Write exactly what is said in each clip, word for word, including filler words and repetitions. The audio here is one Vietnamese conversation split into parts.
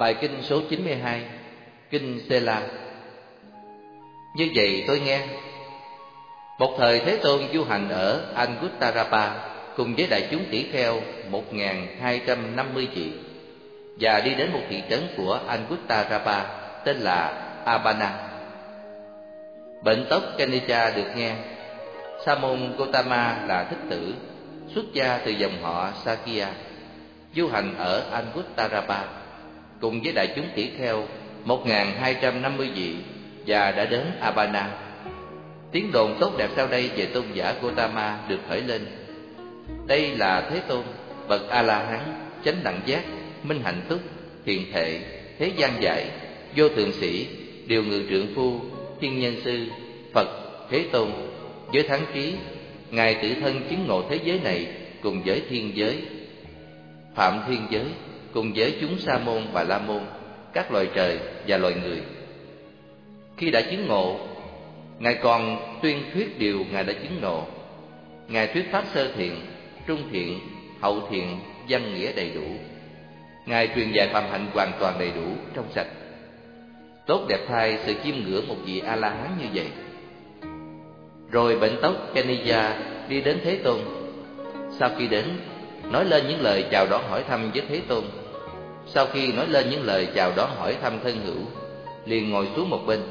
Bài kinh số chín mươi hai, Kinh Sê-la. Như vậy tôi nghe, một thời Thế Tôn du hành ở Anguttara cùng với đại chúng tỷ kheo một nghìn hai trăm năm mươi vị, và đi đến một thị trấn của Anguttara tên là Abana. Bệnh tóc Kanija được nghe. Sa môn Gotama là thích tử, xuất gia từ dòng họ Sakya, du hành ở Anguttara cùng với đại chúng tỷ kheo một nghìn hai trăm năm mươi vị, và đã đến Abana. Tiếng đồn tốt đẹp sau đây về tôn giả Gotama được khởi lên. Đây là Thế Tôn, bậc A-la-hán, chánh đẳng giác, minh hạnh túc, thiện thệ, thế gian giải, vô thượng sĩ, điều ngự trượng phu, thiên nhân sư, Phật, Thế Tôn. Với thắng trí, Ngài tự thân chứng ngộ thế giới này cùng với thiên giới, phạm thiên giới, cùng với chúng sa môn và la môn, các loài trời và loài người. Khi đã chứng ngộ, Ngài còn tuyên thuyết điều Ngài đã chứng ngộ. Ngài thuyết pháp sơ thiện, trung thiện, hậu thiện, văn nghĩa đầy đủ. Ngài truyền dạy phạm hạnh hoàn toàn đầy đủ, trong sạch. Tốt đẹp thay sự chiêm ngưỡng một vị A-la-hán như vậy. Rồi bệnh tóc Kanija đi đến Thế Tôn. Sau khi đến, nói lên những lời chào đón hỏi thăm với Thế Tôn. Sau khi nói lên những lời chào đón hỏi thăm thân hữu, liền ngồi xuống một bên.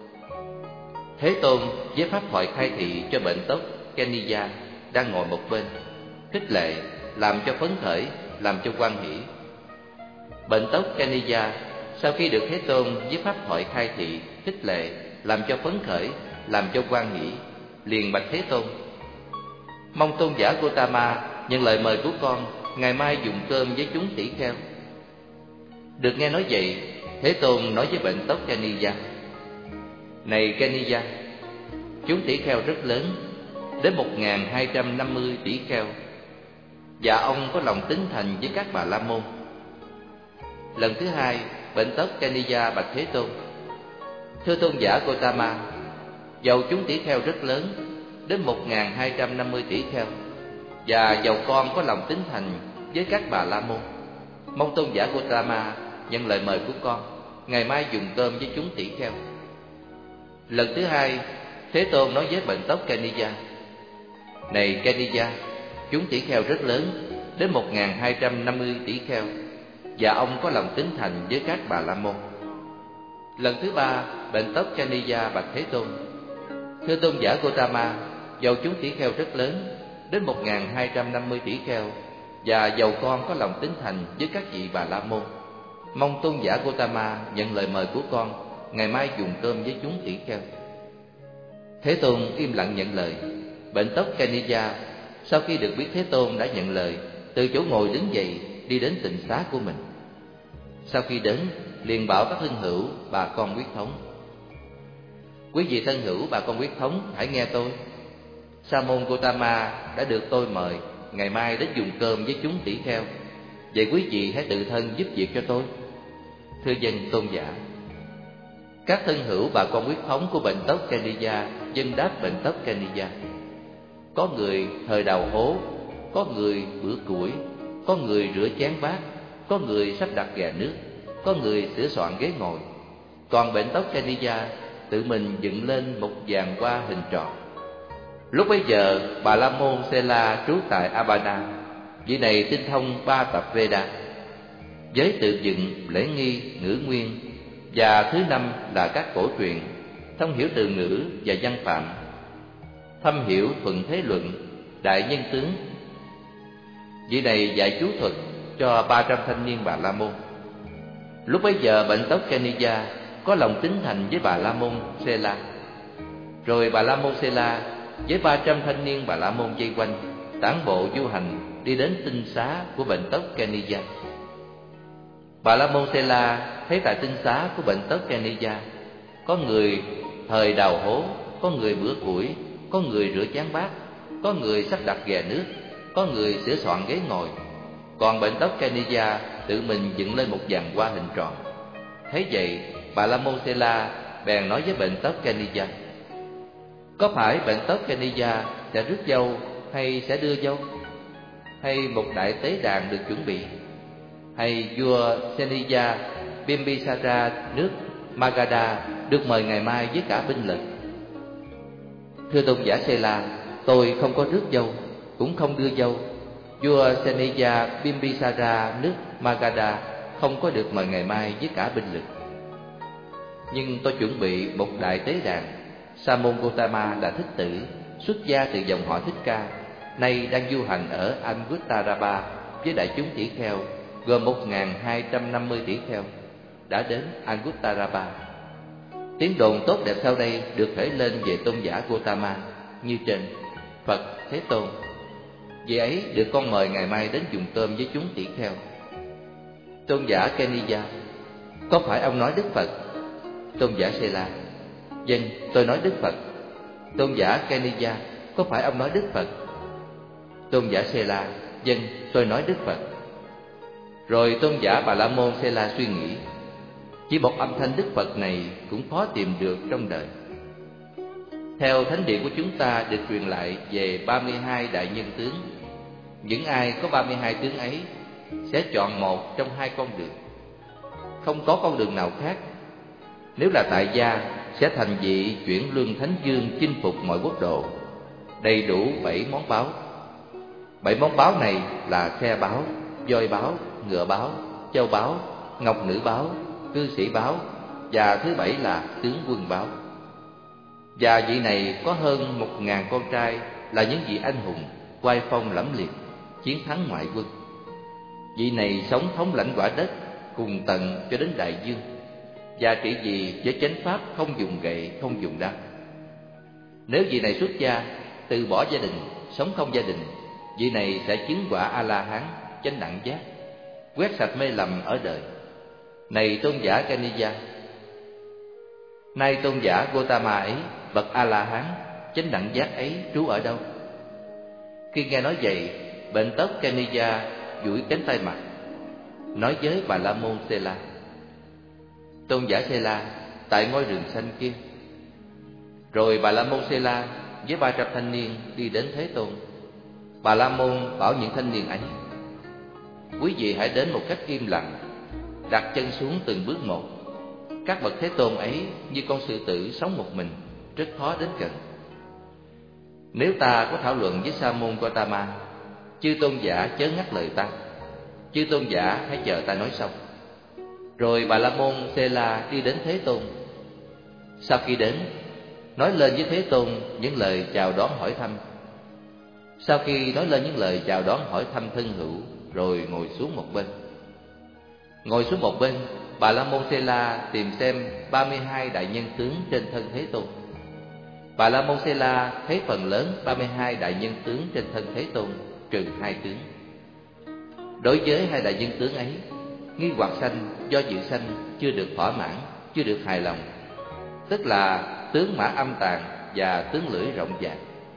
Thế Tôn với pháp thoại khai thị cho bệnh tóc Kanija đang ngồi một bên, khích lệ, làm cho phấn khởi, làm cho hoan hỷ. Bệnh tóc Kanija sau khi được Thế Tôn với pháp thoại khai thị, khích lệ, làm cho phấn khởi, làm cho hoan hỷ, liền bạch Thế Tôn: mong tôn giả Gotama nhận lời mời của con, ngày mai dùng cơm với chúng tỷ kheo. Được nghe nói vậy, Thế Tôn nói với bệnh tóc Kanija: này Kanija, chúng tỷ kheo rất lớn, đến một nghìn hai trăm năm mươi tỷ kheo, và ông có lòng tín thành với các bà la môn. Lần thứ hai, bệnh tóc Kanija bạch Thế Tôn: thưa tôn giả Gotama, dầu chúng tỷ kheo rất lớn, đến một nghìn hai trăm năm mươi tỷ kheo, và dầu con có lòng tín thành với các bà la môn, mong tôn giả Gotama nhận lời mời của con, ngày mai dùng cơm với chúng tỷ kheo. Lần thứ hai, Thế Tôn nói với bệnh tóc Kanija: này Kanija, chúng tỷ kheo rất lớn, đến một nghìn hai trăm năm mươi tỷ kheo, và ông có lòng tín thành với các bà la môn. Lần thứ ba, bệnh tóc Kanija bạch Thế Tôn: thưa tôn giả Gotama, dầu chúng tỷ kheo rất lớn, đến một nghìn hai trăm năm mươi tỷ kheo, và dầu con có lòng tín thành với các vị bà la môn, mong tôn giả Gotama nhận lời mời của con, ngày mai dùng cơm với chúng tỷ kheo. Thế Tôn im lặng nhận lời. Bệnh tóc Kanija sau khi được biết Thế Tôn đã nhận lời, từ chỗ ngồi đứng dậy, đi đến tịnh xá của mình. Sau khi đến, liền bảo các thân hữu, bà con quyết thống: quý vị thân hữu, bà con quyết thống, hãy nghe tôi. Sa môn Gotama đã được tôi mời ngày mai đến dùng cơm với chúng tỷ kheo. Vậy quý vị hãy tự thân giúp việc cho tôi. Thưa dân tôn giả. Các thân hữu bà con quyết thống của bệnh tóc Kanija dân đáp bệnh tóc Kanija: có người thời đào hố, có người bữa củi, có người rửa chén bát, có người sắp đặt gà nước, có người sửa soạn ghế ngồi. Còn bệnh tóc Kanija tự mình dựng lên một giàn hoa hình tròn. Lúc bấy giờ, Bà La Môn Sê-la trú tại Abana. Vị này tinh thông ba tập Veda, giới tự dựng, lễ nghi, ngữ nguyên, và thứ năm là các cổ truyện, thông hiểu từ ngữ và văn phạm, thâm hiểu thuận thế luận, đại nhân tướng. Vị này dạy chú thuật cho ba trăm thanh niên Bà La Môn. Lúc bấy giờ bệnh tóc Kanija có lòng tín thành với Bà La Môn Sê-la. Rồi Bà La Môn Sê-la với ba trăm thanh niên Bà La Môn vây quanh, tản bộ du hành đi đến tinh xá của bệnh tóc Kanija. Bà La Môn Sê-la thấy tại tinh xá của bệnh tóc Kanija có người thời đào hố, có người bữa củi, có người rửa chén bát, có người sắp đặt gà nước, có người sửa soạn ghế ngồi. Còn bệnh tóc Kanija tự mình dựng lên một giàn hoa hình tròn. Thấy vậy, Bà La Môn Sê-la bèn nói với bệnh tóc Kanija: có phải bệnh tóc Kanija sẽ rước dâu hay sẽ đưa dâu? Hay một đại tế đàn được chuẩn bị? Hay vua Senija Bimbisara nước Magadha được mời ngày mai với cả binh lực. Thưa tôn giả Sela, tôi không có rước dâu, cũng không đưa dâu. Vua Seneja Bimbisara nước Magadha không có được mời ngày mai với cả binh lực. Nhưng tôi chuẩn bị một đại tế đàn. Sa môn Gotama là thích tử, xuất gia từ dòng họ Thích Ca, nay đang du hành ở Anguttara với đại chúng tỷ kheo gồm một nghìn hai trăm năm mươi tỷ kheo đã đến Anguttara. Tiếng đồn tốt đẹp sau đây được khởi lên về tôn giả Gotama như trên: Phật Thế Tôn, vị ấy được con mời ngày mai đến dùng cơm với chúng tỷ kheo. Tôn giả Keniya, có phải ông nói Đức Phật? Tôn giả Sela, vâng, tôi nói Đức Phật. Tôn giả Keniya, có phải ông nói Đức Phật? Tôn giả Sela, vâng, tôi nói Đức Phật. Rồi tôn giả Bà La Môn Sela suy nghĩ, chỉ một âm thanh Đức Phật này cũng khó tìm được trong đời. Theo thánh địa của chúng ta được truyền lại về ba mươi hai đại nhân tướng, những ai có ba mươi hai tướng ấy sẽ chọn một trong hai con đường, không có con đường nào khác. Nếu là tại gia sẽ thành vị chuyển luân thánh dương, chinh phục mọi quốc độ, đầy đủ bảy món báu. Bảy món báu này là xe báu, voi báu, ngựa báu, châu báu, ngọc nữ báu, cư sĩ báu, và thứ bảy là tướng quân báu. Và vị này có hơn một ngàn con trai là những vị anh hùng, oai phong lẫm liệt, chiến thắng ngoại quân. Vị này sống thống lãnh quả đất cùng tận cho đến đại dương, và trị vì với chánh pháp không dùng gậy, không dùng đao. Nếu vị này xuất gia, từ bỏ gia đình, sống không gia đình, vị này sẽ chứng quả A-la-hán, chánh đẳng giác, quét sạch mê lầm ở đời. Này tôn giả Keniya, nay tôn giả Gotama ấy, bậc A-la-hán, chánh đẳng giác ấy trú ở đâu? Khi nghe nói vậy, bệnh tóc Keniya duỗi cánh tay mặt, nói với Bà La Môn Sela: Tôn giả Sela, tại ngôi rừng xanh kia. Rồi Bà La Môn Sela với ba trăm thanh niên đi đến Thế Tôn. Bà La Môn bảo những thanh niên ấy: Quý vị hãy đến một cách im lặng, đặt chân xuống từng bước một. Các bậc Thế Tôn ấy như con sư tử sống một mình, rất khó đến gần. Nếu ta có thảo luận với Sa môn Gotama, chư tôn giả chớ ngắt lời ta. Chư tôn giả hãy chờ ta nói xong. Rồi Bà La Môn Sela đi đến Thế Tôn. Sau khi đến, nói lên với Thế Tôn những lời chào đón hỏi thăm. Sau khi nói lên những lời chào đón hỏi thăm thân hữu, rồi ngồi xuống một bên. Ngồi xuống một bên, Bà La Môn Sela tìm xem ba mươi hai đại nhân tướng trên thân Thế Tôn. Bà La Môn Sela thấy phần lớn ba mươi hai đại nhân tướng trên thân Thế Tôn, trừ hai tướng. Đối với hai đại nhân tướng ấy, nghi hoặc sanh, do dự sanh chưa được thỏa mãn, chưa được hài lòng, tức là tướng mã âm tàn và tướng lưỡi rộng dài.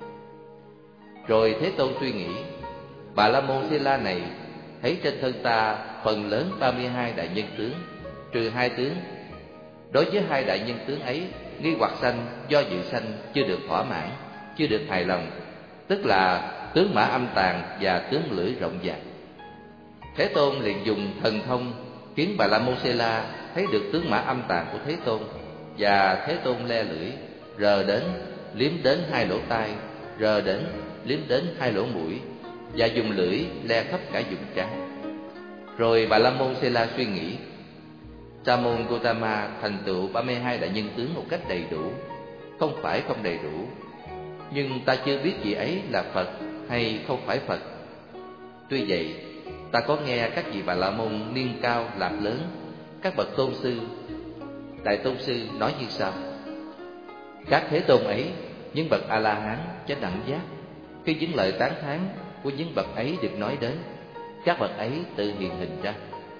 Rồi Thế Tôn suy nghĩ, Bà La Môn Sela này thấy trên thân ta phần lớn ba mươi hai đại nhân tướng, trừ hai tướng. Đối với hai đại nhân tướng ấy, nghi hoặc sanh, do dự sanh chưa được thỏa mãn, chưa được hài lòng, tức là tướng mã âm tàn và tướng lưỡi rộng dài. Thế Tôn liền dùng thần thông khiến Bà La Môn Sela thấy được tướng mã âm tàn của Thế Tôn, và Thế Tôn le lưỡi, rờ đến, liếm đến hai lỗ tai, rờ đến, liếm đến hai lỗ mũi, và dùng lưỡi le khắp cả vùng trán. Rồi Bà La Môn Sela suy nghĩ, Sa môn Gotama thành tựu ba mươi hai đại nhân tướng một cách đầy đủ, không phải không đầy đủ, nhưng ta chưa biết vị ấy là Phật hay không phải Phật. Tuy vậy, ta có nghe các vị Bà La Môn niên cao lạc lớn, các bậc tôn sư, đại tôn sư nói như sau: các Thế Tôn ấy, những bậc A-la-hán chánh đẳng giác, khi những lời tán thán của những bậc ấy được nói đến, các bậc ấy tự hiện hình ra.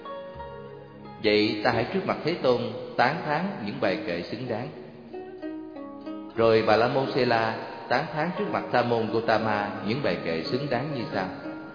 Vậy ta hãy trước mặt Thế Tôn tán thán những bài kệ xứng đáng. Rồi Bà La Môn Sela tán thán trước mặt Sa môn Gotama những bài kệ xứng đáng như sau: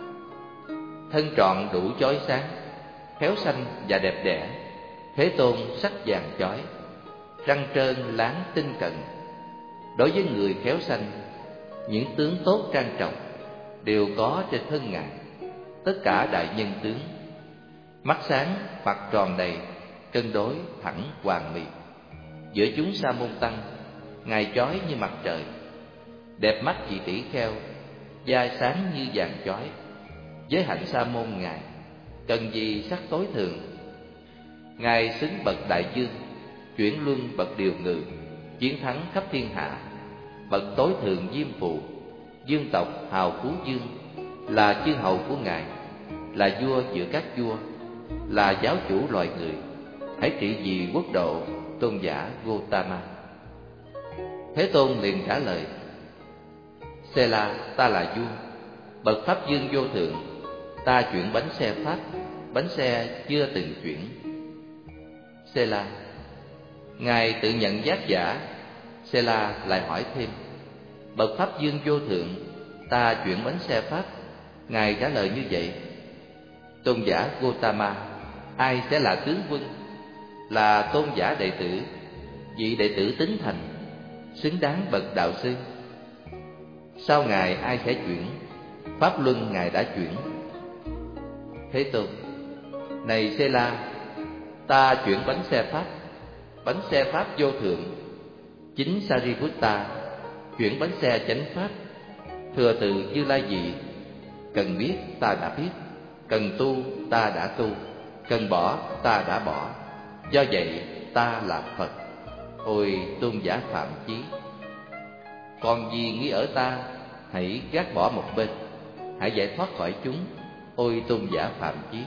thân trọn đủ chói sáng, khéo xanh và đẹp đẽ, Thế Tôn sắc vàng chói, răng trơn láng tinh cận. Đối với người khéo xanh, những tướng tốt trang trọng đều có trên thân Ngài, tất cả đại nhân tướng. Mắt sáng, mặt tròn đầy, cân đối thẳng hoàn mỹ. Giữa chúng Sa môn tăng, ngài chói như mặt trời, đẹp mắt vị tỷ kheo, da sáng như vàng chói. Với hạnh Sa môn ngài, cần gì sắc tối thường. Ngài xứng bậc đại dương, chuyển luân bậc điều ngự, chiến thắng khắp thiên hạ. Bậc tối thượng diêm phù, dương tộc hào phú dương, là chư hầu của ngài, là vua giữa các vua, là giáo chủ loài người. Hãy trị vì quốc độ, tôn giả Gotama. Thế Tôn liền trả lời: Sela, ta là vua, bậc pháp dương vô thượng. Ta chuyển bánh xe pháp, bánh xe chưa từng chuyển. Sela, ngài tự nhận giác giả. Sela lại hỏi thêm: bậc pháp dương vô thượng, ta chuyển bánh xe pháp. Ngài trả lời như vậy: tôn giả Gotama, ai sẽ là tướng quân? Là tôn giả đệ tử, vị đệ tử tín thành, xứng đáng bậc đạo sư. Sau ngài ai sẽ chuyển? Pháp luân ngài đã chuyển. Thế Tôn: này Sela, ta chuyển bánh xe pháp, bánh xe pháp vô thượng. Chính Sariputta chuyển bánh xe chánh pháp. Thừa tự Như Lai vị, cần biết ta đã biết, cần tu ta đã tu, cần bỏ ta đã bỏ. Do vậy ta là Phật. Ôi tôn giả Phạm Chí, còn gì nghi ở ta, hãy gác bỏ một bên, hãy giải thoát khỏi chúng. Ôi tôn giả Phạm Chí,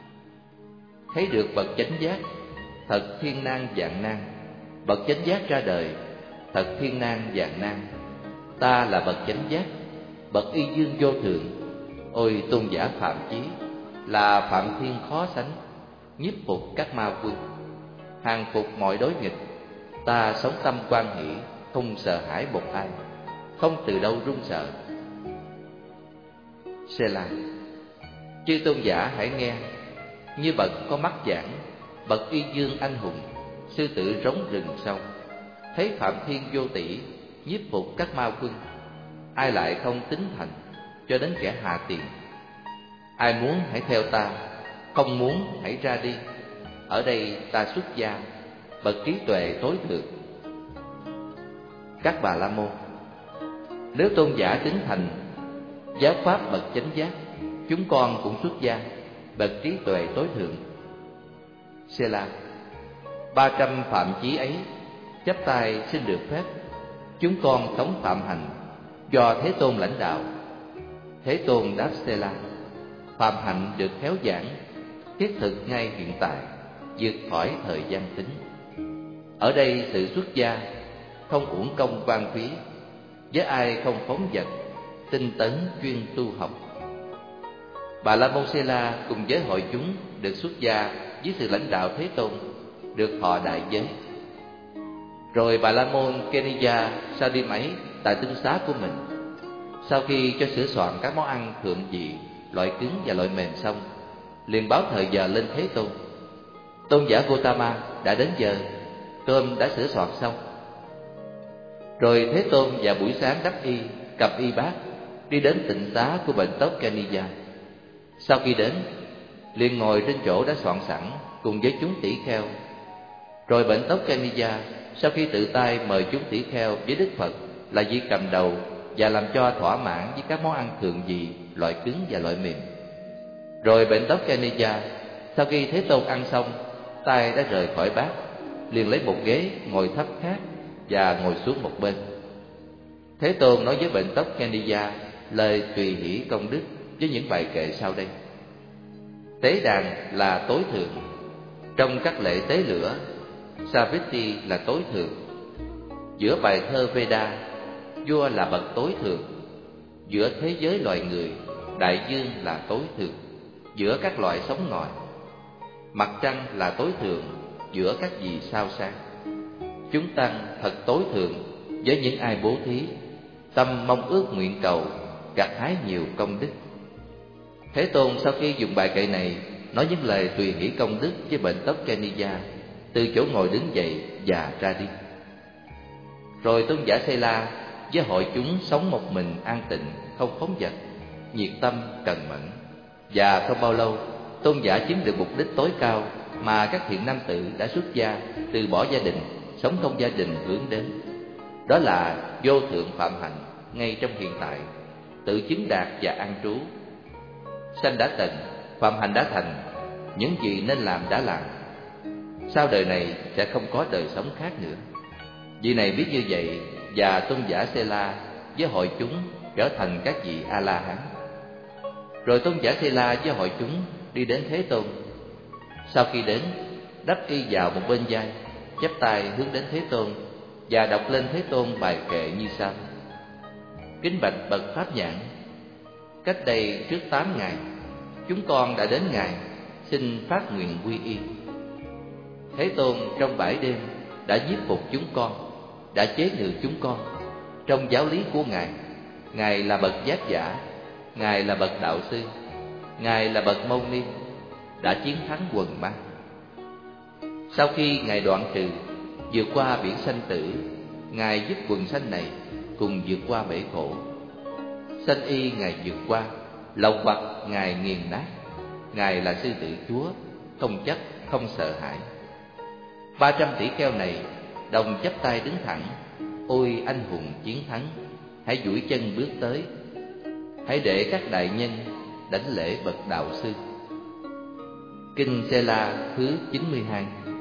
thấy được bậc chánh giác, thật thiên nan vạn nan. Bậc chánh giác ra đời, thật thiên nan vạn nan. Ta là bậc chánh giác, bậc y dương vô thượng. Ôi tôn giả Phạm Chí, là Phạm Thiên khó sánh, nhiếp phục các ma quân, hàng phục mọi đối nghịch. Ta sống tâm quan hỷ, không sợ hãi một ai, không từ đâu run sợ. Sela, chư tôn giả hãy nghe, như bậc có mắt giảng, bậc y dương anh hùng, sư tử rống rừng sâu, thấy Phạm Thiên vô tỷ, nhiếp phục các ma quân. Ai lại không tín thành, cho đến kẻ hạ tiền. Ai muốn hãy theo ta, không muốn hãy ra đi. Ở đây ta xuất gia, bậc trí tuệ tối thượng. Các Bà La Môn, nếu tôn giả tín thành, giáo pháp bậc chánh giác, chúng con cũng xuất gia, bậc trí tuệ tối thượng. Sela, ba trăm phạm chí ấy, chắp tay xin được phép, chúng con sống phạm hành, do Thế Tôn lãnh đạo. Thế Tôn đáp Sela: phạm hạnh được khéo giảng, thiết thực ngay hiện tại, vượt khỏi thời gian tính. Ở đây sự xuất gia không uổng công quan phí, với ai không phóng dật, tinh tấn chuyên tu học. Bà La Môn Sela cùng với hội chúng được xuất gia dưới sự lãnh đạo Thế Tôn, được thọ đại giới. Rồi Bà La Môn Keniya sau đêm ấy tại tinh xá của mình, sau khi cho sửa soạn các món ăn thượng vị, loại cứng và loại mềm xong, liền báo thời giờ lên Thế Tôn: tôn giả Gotama, đã đến giờ, cơm đã sửa soạn xong. Rồi Thế Tôn vào buổi sáng đắp y, cầm y bát, đi đến tịnh xá của bệnh tóc Keniya. Sau khi đến, liền ngồi trên chỗ đã soạn sẵn cùng với chúng tỷ kheo. Rồi bệnh tóc Keniya sau khi tự tay mời chúng tỷ kheo với Đức Phật là vị cầm đầu, và làm cho thỏa mãn với các món ăn thượng vị, loại cứng và loại mềm. Rồi bệnh tóc Keniya sau khi Thế Tôn ăn xong, tay đã rời khỏi bát, liền lấy một ghế ngồi thấp khác và ngồi xuống một bên. Thế Tôn nói với bệnh tóc Keniya lời tùy hỷ công đức với những bài kệ sau đây. Tế đàn là tối thượng, trong các lễ tế lửa, Saviti là tối thượng. Giữa bài thơ Veda, vua là bậc tối thượng. Giữa thế giới loài người, đại dương là tối thượng. Giữa các loại sống ngòi, mặt trăng là tối thượng. Giữa các vì sao sáng, chúng tăng thật tối thượng. Với những ai bố thí, tâm mong ước nguyện cầu, gặt hái nhiều công đức. Thế Tôn sau khi dùng bài kệ này, nói những lời tùy hỷ công đức với bệnh tóc Keniya, từ chỗ ngồi đứng dậy và ra đi. Rồi tôn giả Sela với hội chúng sống một mình an tịnh, không phóng dật, nhiệt tâm cần mẫn. Và không bao lâu, tôn giả chiếm được mục đích tối cao mà các thiện nam tử đã xuất gia, từ bỏ gia đình, sống không gia đình hướng đến. Đó là vô thượng phạm hạnh ngay trong hiện tại, tự chứng đạt và an trú. Sanh đã tịnh, phạm hạnh đã thành, những gì nên làm đã làm. Sau đời này sẽ không có đời sống khác nữa. Vị này biết như vậy, và tôn giả Sê-la với hội chúng trở thành các vị A-la-hán. Rồi tôn giả Sê-la với hội chúng đi đến Thế Tôn. Sau khi đến, đắp y vào một bên vai, chắp tay hướng đến Thế Tôn và đọc lên Thế Tôn bài kệ như sau: Kính bạch bậc Pháp Nhãn, cách đây trước tám ngày, chúng con đã đến Ngài, xin phát nguyện quy y. Thế Tôn trong bãi đêm đã nhiếp phục chúng con, đã chế ngự chúng con. Trong giáo lý của Ngài, Ngài là bậc giác giả, Ngài là bậc đạo sư, Ngài là bậc mâu ni, đã chiến thắng quần ma. Sau khi Ngài đoạn trừ, vượt qua biển sanh tử, Ngài giúp quần sanh này cùng vượt qua bể khổ. Sanh y Ngài vượt qua, lậu hoặc Ngài nghiền nát. Ngài là sư tử Chúa, không chấp, không sợ hãi. Ba trăm tỷ kheo này đồng chắp tay đứng thẳng: Ôi anh hùng chiến thắng, hãy duỗi chân bước tới, hãy để các đại nhân đảnh lễ bậc đạo sư. Kinh Sê-la thứ chín mươi hai.